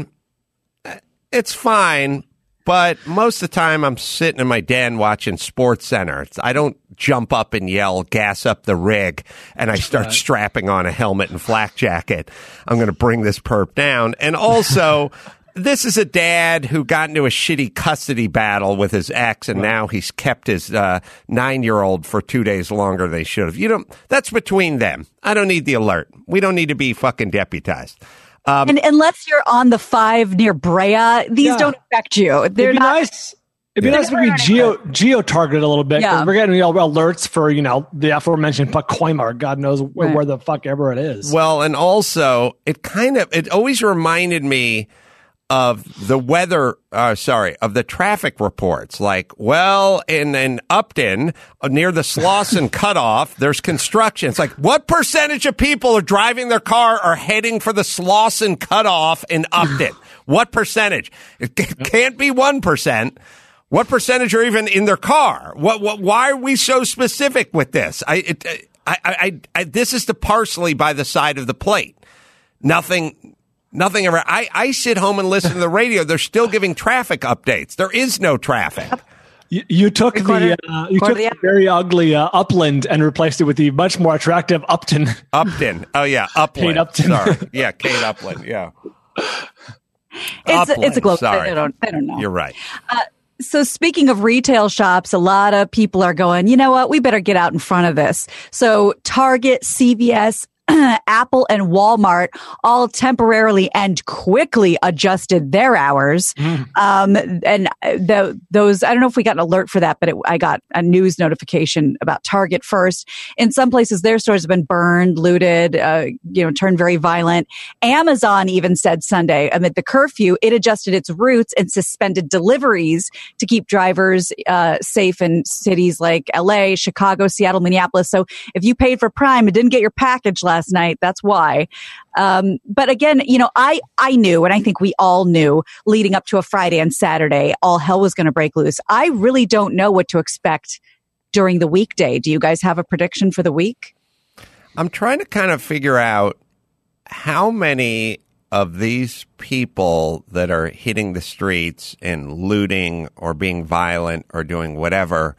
it's fine, but most of the time I'm sitting in my den watching Sports Center. It's, I don't jump up and yell, gas up the rig, and I start Right. strapping on a helmet and flak jacket. I'm going to bring this perp down. And also, this is a dad who got into a shitty custody battle with his ex, and now he's kept his uh, nine-year-old for two days longer than they should have. You know, that's between them. I don't need the alert. We don't need to be fucking deputized. Um, and unless you're on the five near Brea, these Yeah. don't affect you. They're It'd be not. nice. It'd be Yeah. nice if we geo geo targeted a little bit, because Yeah. we're getting, you know, alerts for, you know, the aforementioned Pacoima. God knows where, Right. where the fuck ever it is. Well, and also, it kind of, it always reminded me of the weather, uh, sorry, of the traffic reports. Like, well, in, in Upton, uh, near the Slauson cutoff, there's construction. It's like, what percentage of people are driving their car are heading for the Slauson cutoff in Upton? What percentage? It c- can't be one percent. What percentage are even in their car? What, what, why are we so specific with this? I, it, I, I, I, I this is the parsley by the side of the plate. Nothing, nothing ever. I, I sit home and listen to the radio. They're still giving traffic updates. There is no traffic. You, you took Quarter- the uh, you quarter took of the the- very ugly uh, Upland and replaced it with the much more attractive Upton. Upton. Oh, yeah. Upland. Kate Upton. Sorry. Yeah, Kate Upland. Yeah. It's a, it's a close. Sorry. They don't. They don't know. You're right. So speaking of retail shops, a lot of people are going, you know what? We better get out in front of this. So Target, C V S, Apple and Walmart all temporarily and quickly adjusted their hours. Mm. Um, and the, those, I don't know if we got an alert for that, but it, I got a news notification about Target first. In some places, their stores have been burned, looted, uh, you know, turned very violent. Amazon even said Sunday, amid the curfew, it adjusted its routes and suspended deliveries to keep drivers uh, safe in cities like L A, Chicago, Seattle, Minneapolis. So if you paid for Prime and didn't get your package last night, that's why. Um, but again, you know, I, I knew, and I think we all knew leading up to a Friday and Saturday, all hell was going to break loose. I really don't know what to expect during the weekday. Do you guys have a prediction for the week? I'm trying to kind of figure out how many of these people that are hitting the streets and looting or being violent or doing whatever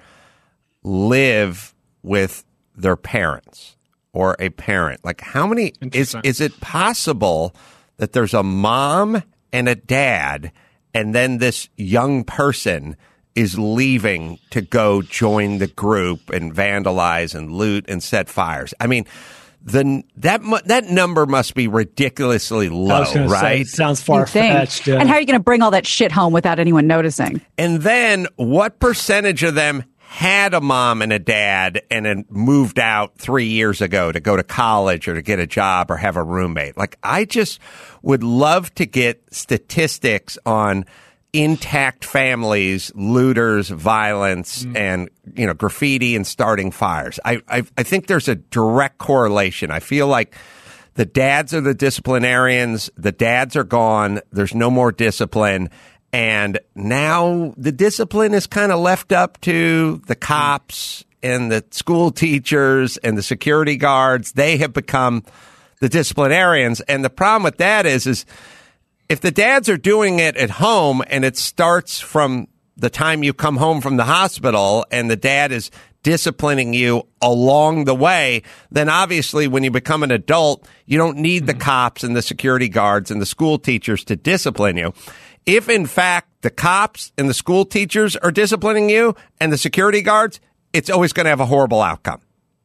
live with their parents or a parent. Like, how many is is it possible that there's a mom and a dad and then this young person is leaving to go join the group and vandalize and loot and set fires? I mean, the that that number must be ridiculously low, right? Say, sounds far-fetched. Yeah. And how are you going to bring all that shit home without anyone noticing? And then what percentage of them had a mom and a dad and then moved out three years ago to go to college or to get a job or have a roommate? Like, I just would love to get statistics on intact families, looters, violence, mm. and, you know, graffiti and starting fires. I, I I think there's a direct correlation. I feel like the dads are the disciplinarians. The dads are gone. There's no more discipline. And now the discipline is kind of left up to the cops and the school teachers and the security guards. They have become the disciplinarians. And the problem with that is, is if the dads are doing it at home and it starts from the time you come home from the hospital and the dad is disciplining you along the way, then obviously when you become an adult, you don't need the cops and the security guards and the school teachers to discipline you. If, in fact, the cops and the school teachers are disciplining you and the security guards, it's always going to have a horrible outcome.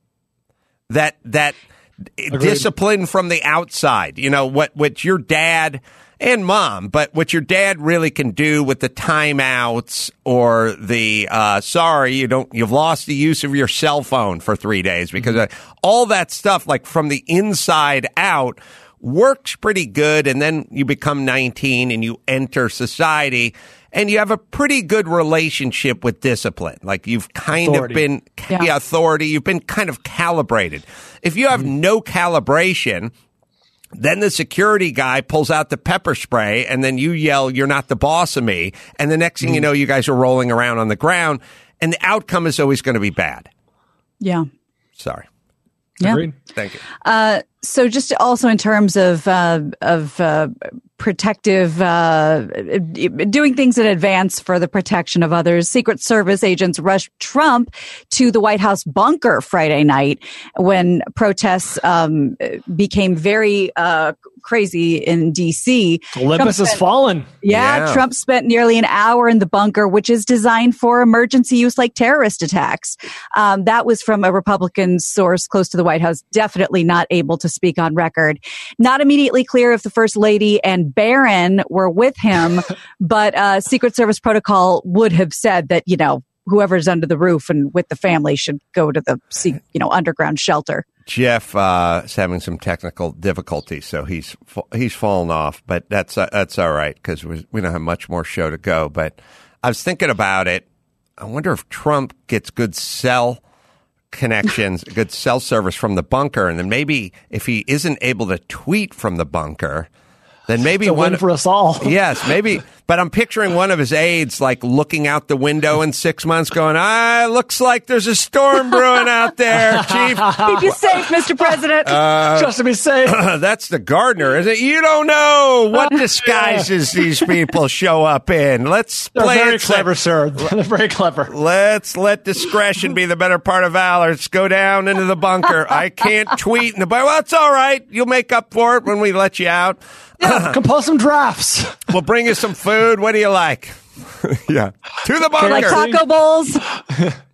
That that Agreed. Discipline from the outside, you know, what, what your dad and mom, but what your dad really can do with the timeouts or the, uh, sorry, you don't, you've lost the use of your cell phone for three days because uh, all that stuff, like from the inside out, works pretty good. And then you become nineteen and you enter society and you have a pretty good relationship with discipline. Like, you've kind authority. of been yeah. Yeah, authority. You've been kind of calibrated. If you have mm-hmm. no calibration, then the security guy pulls out the pepper spray and then you yell, "You're not the boss of me." And the next thing mm-hmm. you know, you guys are rolling around on the ground and the outcome is always going to be bad. Yeah. Sorry. Yeah. Agreed. Thank you. Uh, so just also in terms of, uh, of, uh, protective, uh, doing things in advance for the protection of others, Secret Service agents rushed Trump to the White House bunker Friday night when protests, um, became very, uh, crazy in D C. Olympus has fallen. Yeah, yeah. Trump spent nearly an hour in the bunker, which is designed for emergency use like terrorist attacks. Um, that was from a Republican source close to the White House, definitely not able to speak on record. Not immediately clear if the First Lady and Barron were with him, but uh, Secret Service protocol would have said that, you know, whoever's under the roof and with the family should go to the, you know, underground shelter. Jeff uh, is having some technical difficulties, so he's he's fallen off, but that's uh, that's all right because we, we don't have much more show to go. But I was thinking about it. I wonder if Trump gets good cell connections, good cell service from the bunker, and then maybe if he isn't able to tweet from the bunker, then maybe it's a one win for us all. Yes, maybe. But I'm picturing one of his aides like looking out the window in six months going, ah, looks like there's a storm brewing out there, Chief. Keep you safe, Mister President. Uh, Just to be safe. That's the gardener, isn't it? You don't know what disguises these people show up in. Let's They're play very it clever, sir. They're very clever. Let's let discretion be the better part of valor. Let's go down into the bunker. I can't tweet in the bunker. Well, it's all right. You'll make up for it when we let you out. Yeah, compose some drafts. We'll bring you some food. What do you like? Yeah. To the bunker. Like taco bowls.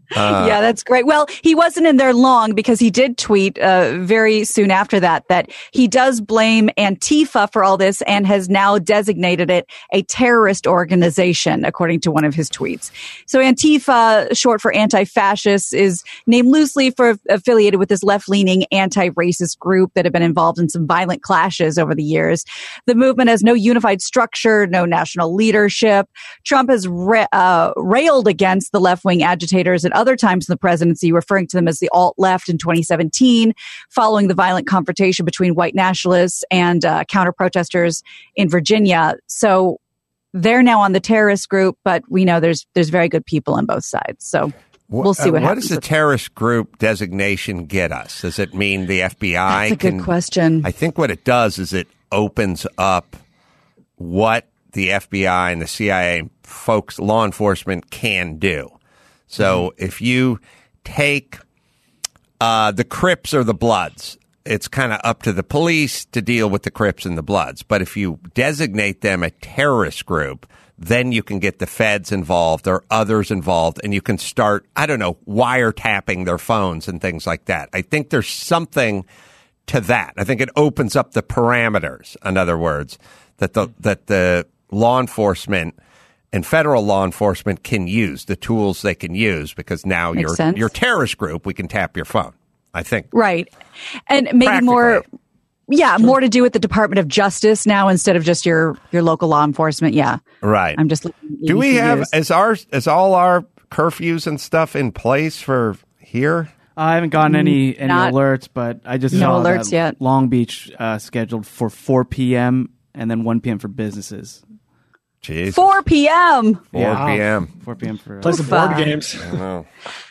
Uh, yeah, that's great. Well, he wasn't in there long because he did tweet uh, very soon after that that he does blame Antifa for all this and has now designated it a terrorist organization, according to one of his tweets. So Antifa, short for anti-fascist, is named loosely for affiliated with this left-leaning anti-racist group that have been involved in some violent clashes over the years. The movement has no unified structure, no national leadership. Trump has ra- uh, railed against the left-wing agitators at other times in the presidency, referring to them as the alt-left in twenty seventeen, following the violent confrontation between white nationalists and uh, counter-protesters in Virginia. So they're now on the terrorist group, but we know there's there's very good people on both sides. So we'll see what uh, happens. What does the terrorist group designation get us? Does it mean the F B I That's a good can, question. I think what it does is it opens up what the F B I and the C I A folks, law enforcement, can do. So mm-hmm. if you take uh, the Crips or the Bloods, it's kind of up to the police to deal with the Crips and the Bloods. But if you designate them a terrorist group, then you can get the feds involved or others involved, and you can start, I don't know, wiretapping their phones and things like that. I think there's something to that. I think it opens up the parameters, in other words, that the that the law enforcement and federal law enforcement can use, the tools they can use, because now Makes your sense. your terrorist group, we can tap your phone, I think. Right. And maybe more, yeah, Sure. more to do with the Department of Justice now instead of just your, your local law enforcement. Yeah. Right. I'm just Do we have, use. is our, is all our curfews and stuff in place for here? I haven't gotten any any Not- alerts, but I just No saw alerts that yet. Long Beach uh, scheduled for four p.m. and then one p.m. for businesses. Jeez. four p.m. four Yeah. p.m. four p.m. for Play some Oofa. board games. I don't know.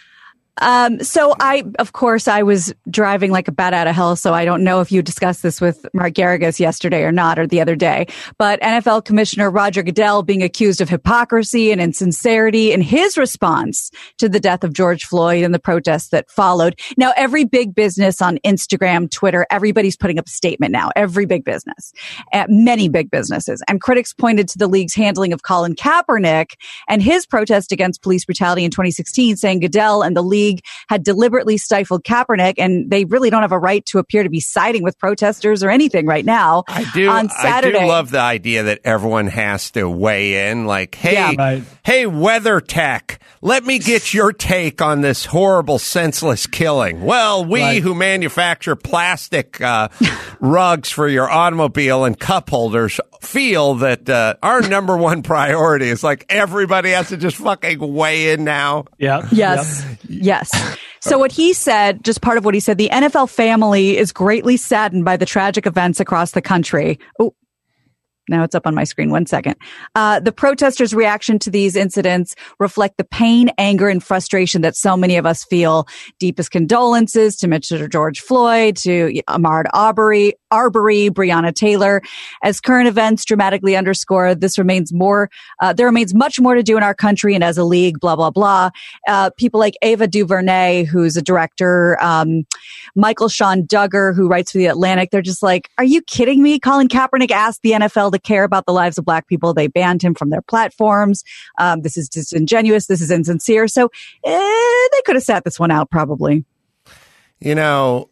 Um, so I, of course, I was driving like a bat out of hell. So I don't know if you discussed this with Mark Garrigus yesterday or not, or the other day, but N F L Commissioner Roger Goodell being accused of hypocrisy and insincerity in his response to the death of George Floyd and the protests that followed. Now, every big business on Instagram, Twitter, everybody's putting up a statement now, every big business, uh, many big businesses. And critics pointed to the league's handling of Colin Kaepernick and his protest against police brutality in twenty sixteen, saying Goodell and the league had deliberately stifled Kaepernick, and they really don't have a right to appear to be siding with protesters or anything right now. I do. On Saturday, I do love the idea that everyone has to weigh in. Like, hey, Yeah. Right. hey, weather tech, let me get your take on this horrible, senseless killing. Well, we Right. who manufacture plastic uh, rugs for your automobile and cup holders feel that uh, our number one priority is like everybody has to just fucking weigh in now. Yeah. Yes. Yes. So what he said, just part of what he said, the N F L family is greatly saddened by the tragic events across the country. Oh, now it's up on my screen. One second. Uh, the protesters' reaction to these incidents reflect the pain, anger, and frustration that so many of us feel. Deepest condolences to Mister George Floyd, to Ahmaud Arbery, Arbery, Breonna Taylor. As current events dramatically underscore, this remains more, uh, there remains much more to do in our country and as a league, blah, blah, blah. Uh, people like Ava DuVernay, who's a director, um, Michael Sean Duggar, who writes for The Atlantic, they're just like, are you kidding me? Colin Kaepernick asked the N F L to care about the lives of black people. They banned him from their platforms. Um, this is disingenuous. This is insincere. So eh, they could have sat this one out probably. You know,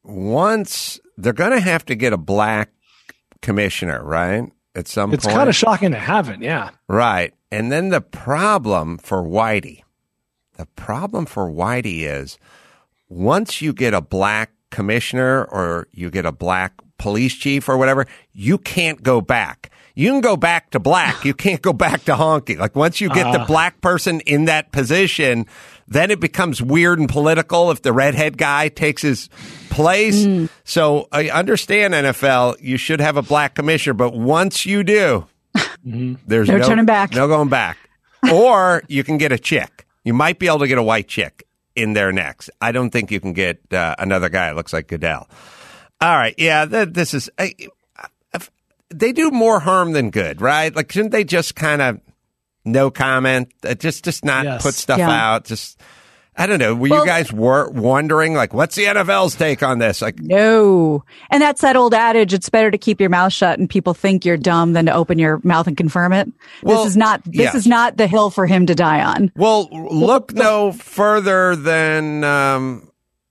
once they're going to have to get a black commissioner, right? At some It's point. kind of shocking to have it. Yeah. Right. And then the problem for Whitey, the problem for Whitey is once you get a black commissioner or you get a black police chief or whatever, you can't go back. You can go back to black. You can't go back to honky. Like once you get uh, the black person in that position, then it becomes weird and political if the redhead guy takes his place. Mm. So I understand N F L, you should have a black commissioner, but once you do, mm-hmm. there's no, no turning back. No going back. Or you can get a chick. You might be able to get a white chick in there next. I don't think you can get uh, another guy that looks like Goodell. All right. Yeah, th- this is I, I, they do more harm than good, right? Like, shouldn't they just kind of no comment, uh, just just not yes. put stuff yeah. out? Just I don't know. Were Well- you guys wor- wondering, like, what's the N F L's take on this? Like, No. And that's that old adage, it's better to keep your mouth shut and people think you're dumb than to open your mouth and confirm it. Well, this is not this yes. is not the hill for him to die on. well, look no further than, um,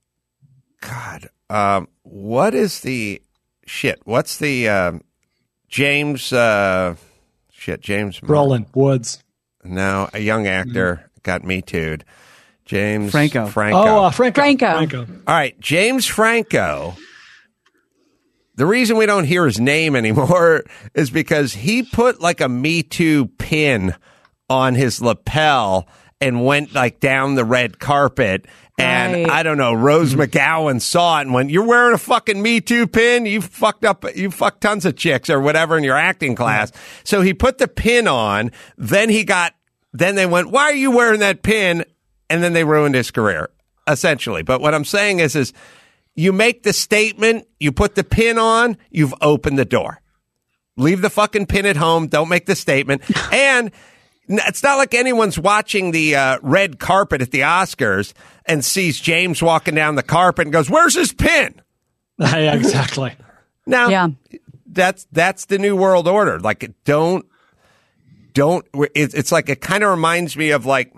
God, um, what is the shit? What's the um, James? Uh, shit, James Brolin, Woods. No, a young actor got me too'd. James Franco. Franco. Oh, uh, Franco. Franco. Franco. All right, James Franco. The reason we don't hear his name anymore is because he put like a Me Too pin on his lapel and went like down the red carpet. And Right. I don't know, Rose McGowan saw it and went, "You're wearing a fucking Me Too pin? You fucked up, you fucked tons of chicks or whatever in your acting class." So he put the pin on. Then he got, then they went, "Why are you wearing that pin?" And then they ruined his career, essentially. But what I'm saying is, is you make the statement, you put the pin on, you've opened the door. Leave the fucking pin at home. Don't make the statement. And it's not like anyone's watching the uh, red carpet at the Oscars and sees James walking down the carpet and goes, "Where's his pin?" Yeah, exactly. Now, Yeah. that's that's the new world order. Like, don't don't. It, it's like it kind of reminds me of like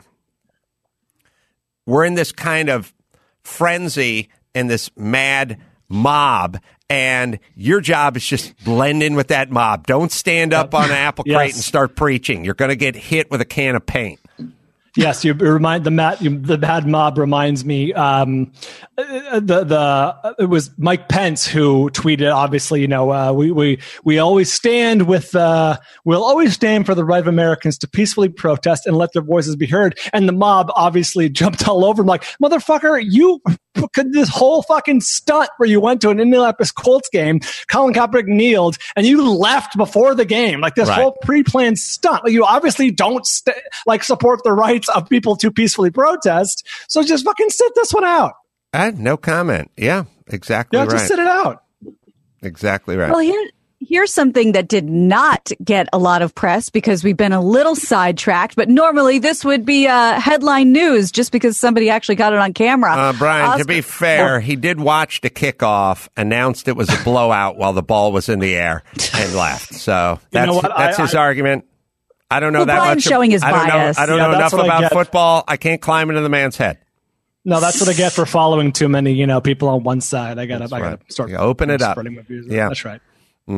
we're in this kind of frenzy and this mad mob. And your job is just blend in with that mob. Don't stand up on an apple crate Yes. and start preaching. You're going to get hit with a can of paint. Yes, you remind the Matt, the bad mob reminds me. Um, the the it was Mike Pence who tweeted. Obviously, you know, uh, we we we always stand with. Uh, we'll always stand for the right of Americans to peacefully protest and let their voices be heard. And the mob obviously jumped all over him, like, "Motherfucker, you could this whole fucking stunt where you went to an Indianapolis Colts game, Colin Kaepernick kneeled, and you left before the game, like this Right. whole pre-planned stunt. Like, you obviously don't st- like support the rights of people to peacefully protest. So just fucking sit this one out. Uh, no comment. Yeah, exactly Yeah, right. just sit it out. Exactly right. Well, here, here's something that did not get a lot of press because we've been a little sidetracked, but normally this would be uh, headline news just because somebody actually got it on camera. Uh, Brian, to Oscar- be fair, he did watch the kickoff, announced it was a blowout while the ball was in the air, and left. So that's know what? that's I- his I- argument. I don't know Well, that Brian's much. showing his I don't bias. know. I don't Yeah, know that's enough what I about get. football. I can't climb into the man's head. No, that's what I get for following too many, you know, people on one side. I gotta, I gotta right. start You open it up. spreading my views. Yeah. That's right.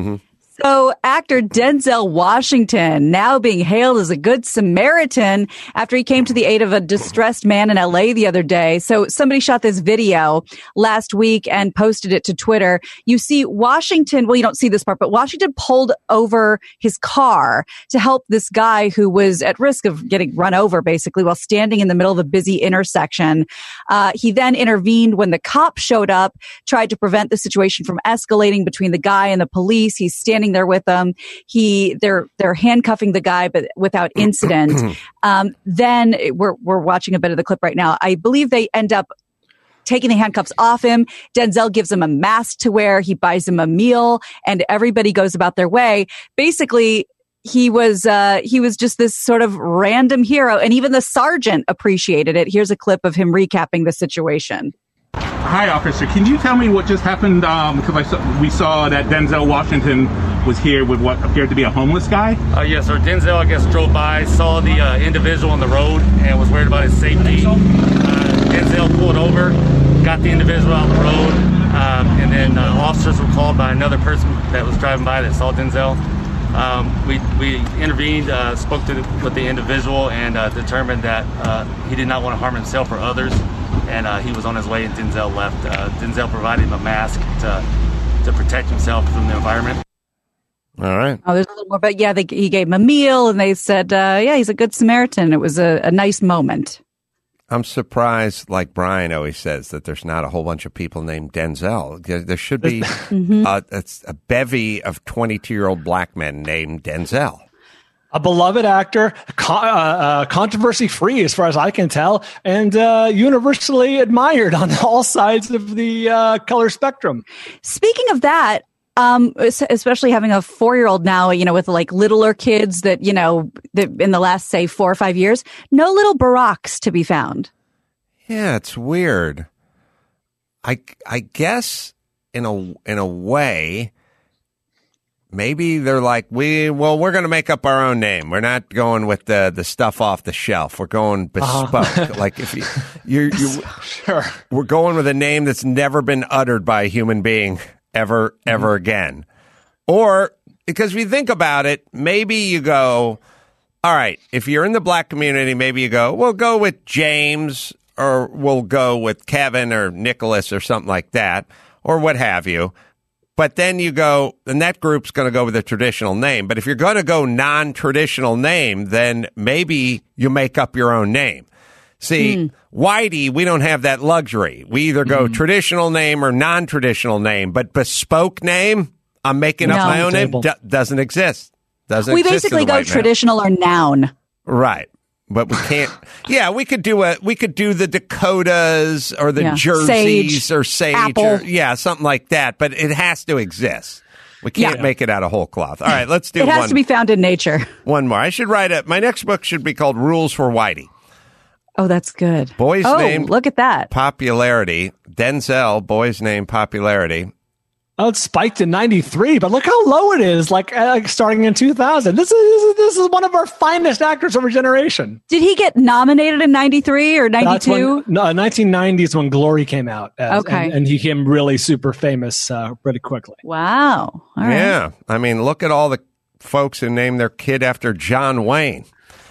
So, actor Denzel Washington now being hailed as a good Samaritan after he came to the aid of a distressed man in L A the other day. So, somebody shot this video last week and posted it to Twitter. You see Washington, well, you don't see this part, but Washington pulled over his car to help this guy who was at risk of getting run over, basically, while standing in the middle of a busy intersection. Uh, he then intervened when the cop showed up, tried to prevent the situation from escalating between the guy and the police. He's standing there with them. He, they're, they're handcuffing the guy, but without incident. um, then we're, we're watching a bit of the clip right now. I believe they end up taking the handcuffs off him. Denzel gives him a mask to wear. He buys him a meal and everybody goes about their way. Basically, he was, uh, he was just this sort of random hero, and even the sergeant appreciated it. Here's a clip of him recapping the situation. Hi, officer. Can you tell me what just happened? Because I saw, we saw that Denzel Washington was here with what appeared to be a homeless guy. Uh, yes, sir. Denzel, I guess, drove by, saw the uh, individual on the road, and was worried about his safety. Uh, Denzel pulled over, got the individual out the road, um, and then uh, officers were called by another person that was driving by that saw Denzel. Um, we we intervened, uh, spoke to the, with the individual, and uh, determined that uh, he did not want to harm himself or others, and uh, he was on his way, and Denzel left. Uh, Denzel provided him a mask to to protect himself from the environment. All right. Oh, there's a little more, but yeah, they, he gave him a meal, and they said, uh, yeah, he's a good Samaritan. It was a, a nice moment. I'm surprised, like Brian always says, that there's not a whole bunch of people named Denzel. There there should be a, it's a bevy of twenty-two-year-old black men named Denzel. A beloved actor, con- uh, uh, controversy-free as far as I can tell, and uh, universally admired on all sides of the uh, color spectrum. Speaking of that, um, es- especially having a four-year-old now, you know, with like littler kids that, you know, that in the last, say, four or five years, no little Baracks to be found. Yeah, it's weird. I, I guess in a in a way, maybe they're like, we well, we're going to make up our own name. We're not going with the the stuff off the shelf. We're going bespoke. Uh-huh. Like if you you you sure, we're going with a name that's never been uttered by a human being ever ever mm-hmm. again. Or because if you think about it, maybe you go, all right, if you're in the black community, maybe you go, we'll go with James, or we'll go with Kevin or Nicholas or something like that, or what have you. But then you go, and that group's going to go with a traditional name. But if you're going to go non-traditional name, then maybe you make up your own name. See, mm. Whitey, we don't have that luxury. We either go mm. traditional name or non-traditional name, but bespoke name, I'm making no. up my own name, d- doesn't exist. Doesn't we exist basically go traditional or noun. Right. But we can't. Yeah, we could do a. We could do the Dakotas or the yeah. Jerseys Sage, or Sage, Apple. or yeah, something like that. But it has to exist. We can't yeah. make it out of whole cloth. All right, let's do. It has one, to be found in nature. One more. I should write it. My next book should be called Rules for Whitey. Oh, that's good. Boy's oh, name. Look at that. Popularity. Denzel. Boy's name. Popularity. Oh, it spiked in ninety-three, but look how low it is, like, like starting in two thousand. This is this is one of our finest actors of our generation. Did he get nominated in ninety-three or ninety-two? No, nineteen ninety is when Glory came out. As, okay. And, and he became really super famous uh, pretty quickly. Wow. All right. Yeah. I mean, look at all the folks who named their kid after John Wayne.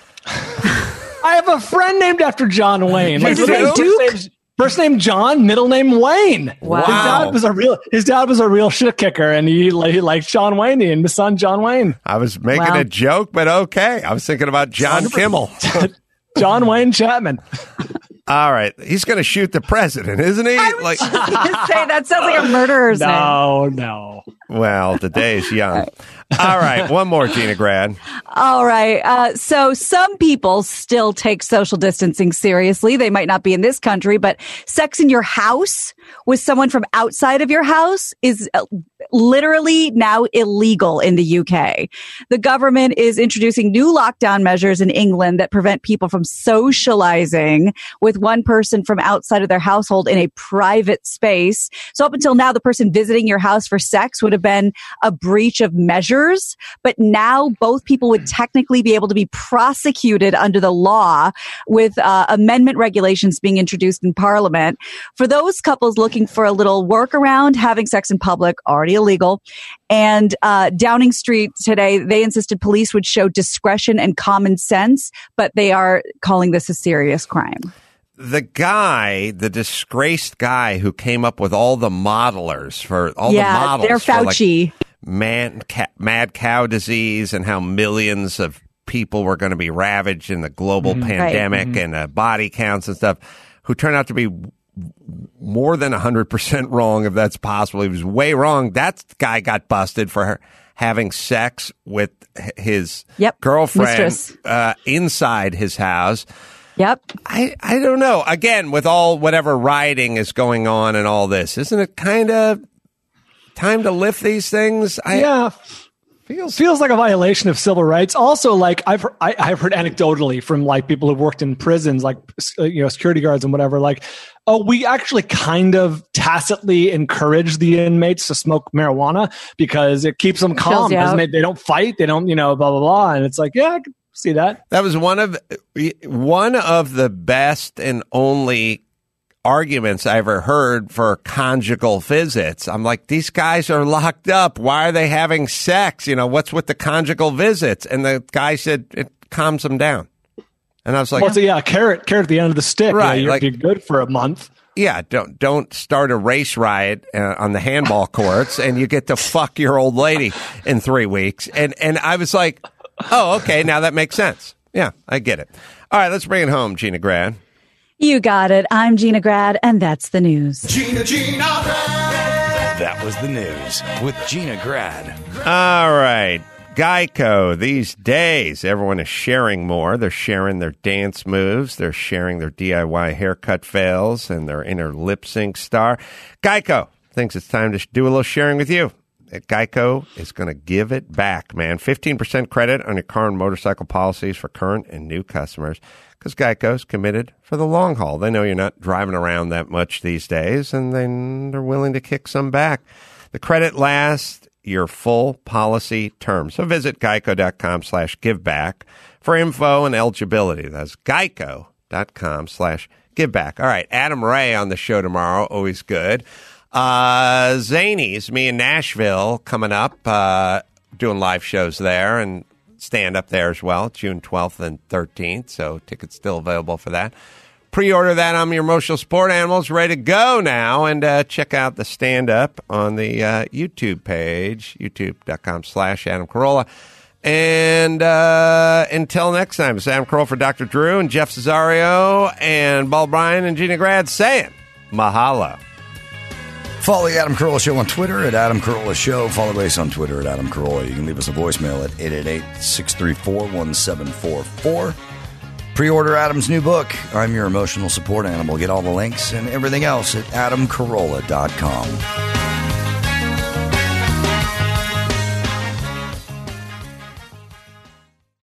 I have a friend named after John Wayne. Like, is it Duke? First name John, middle name Wayne. Wow. His dad was a real his dad was a real shit kicker, and he, he liked John Wayne and his son John Wayne. I was making wow. a joke, but okay. I was thinking about John Kimmel. John Wayne Chapman. All right, he's going to shoot the president, isn't he? I was like, just say that sounds like a murderer's name. No, no. Well, the day is young. All right, one more, Gina Grad. All right. Uh, so some people still take social distancing seriously. They might not be in this country, but sex in your house with someone from outside of your house is uh, literally now illegal in the U K. The government is introducing new lockdown measures in England that prevent people from socializing with one person from outside of their household in a private space. So up until now, the person visiting your house for sex would have been a breach of measures. But now both people would technically be able to be prosecuted under the law with uh, amendment regulations being introduced in Parliament. For those couples looking for a little workaround, having sex in public, already illegal. And uh, Downing Street today, they insisted police would show discretion and common sense, but they are calling this a serious crime. The guy, the disgraced guy who came up with all the modelers for all yeah, the models. they're Fauci. For like man, ca- mad cow disease and how millions of people were going to be ravaged in the global mm-hmm. pandemic right. mm-hmm. and uh, body counts and stuff, who turned out to be more than one hundred percent wrong, if that's possible. He was way wrong. That guy got busted for her having sex with his yep. girlfriend uh, inside his house. Yep. I, I don't know. Again, with all whatever rioting is going on and all this, isn't it kind of time to lift these things? I, yeah. Feels feels like a violation of civil rights. Also, like I've I, I've heard anecdotally from like people who've worked in prisons, like you know security guards and whatever. Like, oh, we actually kind of tacitly encourage the inmates to smoke marijuana because it keeps them calm. They, they don't fight. They don't you know blah blah blah. And it's like, yeah, I can see that. That was one of one of the best and only arguments I ever heard for conjugal visits. I'm like, these guys are locked up. Why are they having sex? You know, what's with the conjugal visits? And the guy said it calms them down. And I was like, well, so yeah, carrot, carrot at the end of the stick. Right. Yeah, you're, like, you're good for a month. Yeah. Don't, don't start a race riot uh, on the handball courts and you get to fuck your old lady in three weeks. And, and I was like, oh, okay. Now that makes sense. Yeah, I get it. All right. Let's bring it home, Gina Grad. You got it. I'm Gina Grad, and that's the news. Gina, Gina Grad. That was the news with Gina Grad. All right. Geico, these days, everyone is sharing more. They're sharing their dance moves. They're sharing their D I Y haircut fails and their inner lip sync star. Geico thinks it's time to do a little sharing with you. Geico is going to give it back, man. fifteen percent credit on your car and motorcycle policies for current and new customers because Geico's committed for the long haul. They know you're not driving around that much these days, and they, they're willing to kick some back. The credit lasts your full policy term. So visit geico.com slash give back for info and eligibility. That's geico.com slash give back. All right, Adam Ray on the show tomorrow. Always good. Uh, Zanies, me in Nashville coming up, uh, doing live shows there and stand up there as well, June twelfth and thirteenth. So tickets still available for that. Pre-order that on your emotional support animals. Ready to go now. And uh, check out the stand-up on the uh, YouTube page, youtube.com slash Adam Carolla. And uh, until next time, it's Adam Carolla for Doctor Drew and Jeff Cesario and Paul Bryan and Gina Grad saying mahalo. Follow the Adam Carolla Show on Twitter at Adam Carolla Show. Follow Grace on Twitter at Adam Carolla. You can leave us a voicemail at eight eight eight, six three four, one seven four four. Pre-order Adam's new book, I'm Your Emotional Support Animal. Get all the links and everything else at adam carolla dot com.